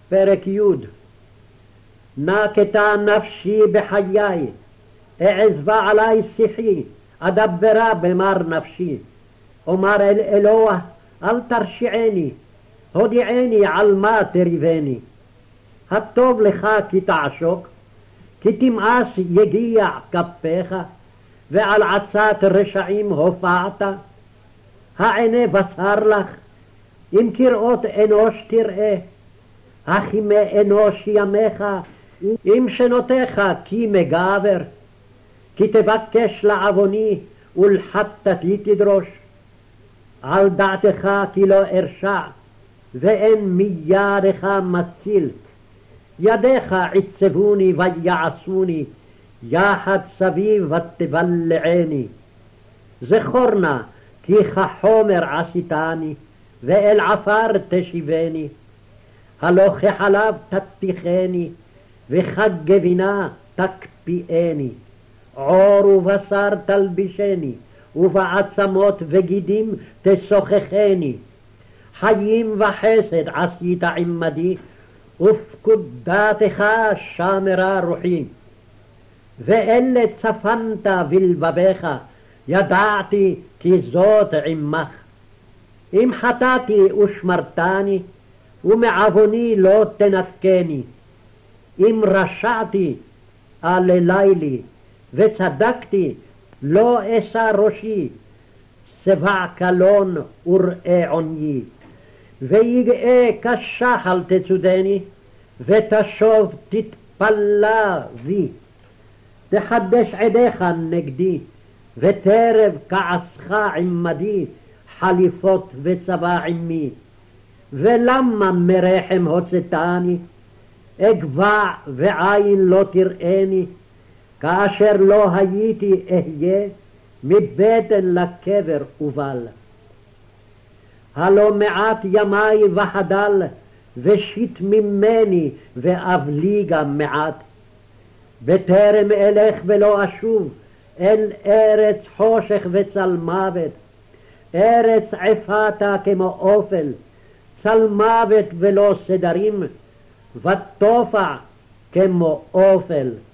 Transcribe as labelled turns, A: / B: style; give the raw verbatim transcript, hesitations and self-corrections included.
A: פרק י' נקטה נפשי בחיי, אעזבה עלי שיחי, אדברה במר נפשי. אומר אל אלוה, אל תרשיעני, הודיעני על מה תריבני. הטוב לך כי תעשוק, כי תמאס יגיע כפיך, ועל עצת רשעים הופעת. הענה בשר לך, אם כראות אנוש תראה, הכימי אנוש ימיך, אם שנותיך כי מגבר, כי תבקש לעווני ולחטאתי תדרוש. על דעתך כי לא ארשע, ואין מידך מציל. ידיך עיצבוני ויעשוני, יחד סביב ותבלעני. זכור נא כי כחומר עשיתני, ואל עפר תשיבני. הלא כחלב תתיכני, וכגבינה תקפיאני. עור ובשר תלבישני, ובעצמות וגידים תשוחחני. חיים וחסד עשית עמדי, ופקודתך שמרה רוחי. ואלה צפנת בלבביך, ידעתי כי זאת עמך. אם חטאתי ושמרתני, ומעווני לא תנקני. אם רשעתי אללי לי, וצדקתי לא אשא ראשי. שבע קלון וראה עוניי. ויגאה כשחל תצודני, ותשוב תתפלה בי. תחדש עדיך נגדי, וטרב כעסך עמדי, חליפות וצבא עמי. ולמה מרחם הוצאתני, אגבע ועין לא תראני, כאשר לא הייתי אהיה, מבטן לקבר ובל. הלא מעט ימי וחדל, ושיט ממני ואבליגה מעט. בטרם אלך ולא אשוב, אל ארץ חושך וצל מוות. ארץ עפתה כמו אופל, צל מוות ולא סדרים, ותופע כמו אופל.